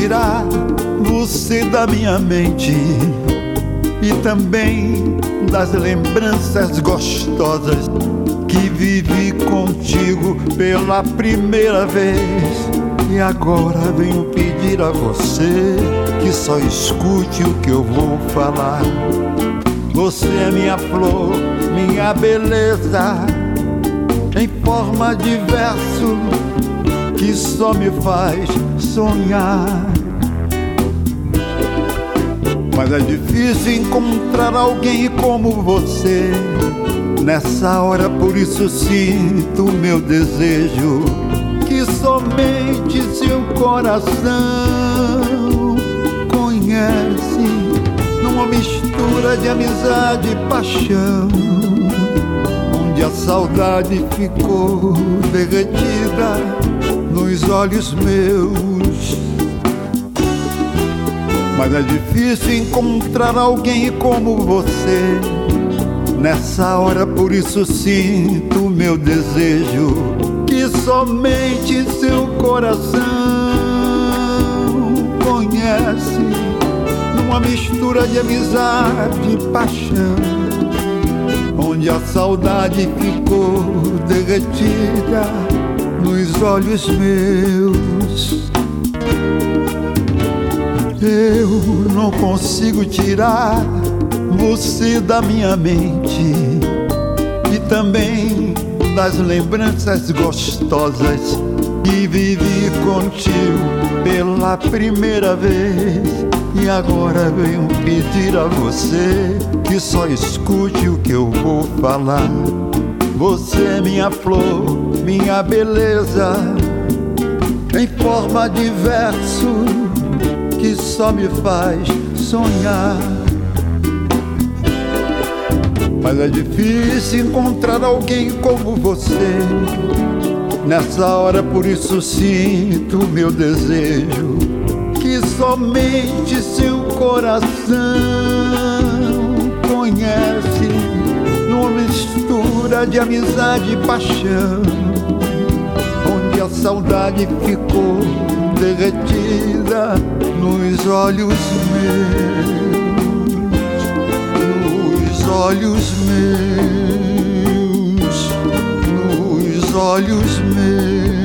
tirar você da minha mente e também das lembranças gostosas que vivi contigo pela primeira vez. E agora venho pedir a você que só escute o que eu vou falar. Você é minha flor, minha beleza, em forma de verso que só me faz sonhar. Mas é difícil encontrar alguém como você nessa hora, por isso sinto meu desejo que somente seu coração conhece, numa mistura de amizade e paixão, onde a saudade ficou derretida nos olhos meus. Mas é difícil encontrar alguém como você nessa hora, por isso sinto meu desejo que somente seu coração conhece, numa mistura de amizade e paixão, onde a saudade ficou derretida nos olhos meus. Eu não consigo tirar você da minha mente e também das lembranças gostosas que vivi contigo pela primeira vez. E agora venho pedir a você que só escute o que eu vou falar. Você é minha flor, minha beleza, em forma de verso que só me faz sonhar. Mas é difícil encontrar alguém como você nessa hora, por isso sinto meu desejo que somente seu coração conhece, numa mistura de amizade e paixão, onde a saudade ficou derretida nos olhos meus, nos olhos meus, nos olhos meus.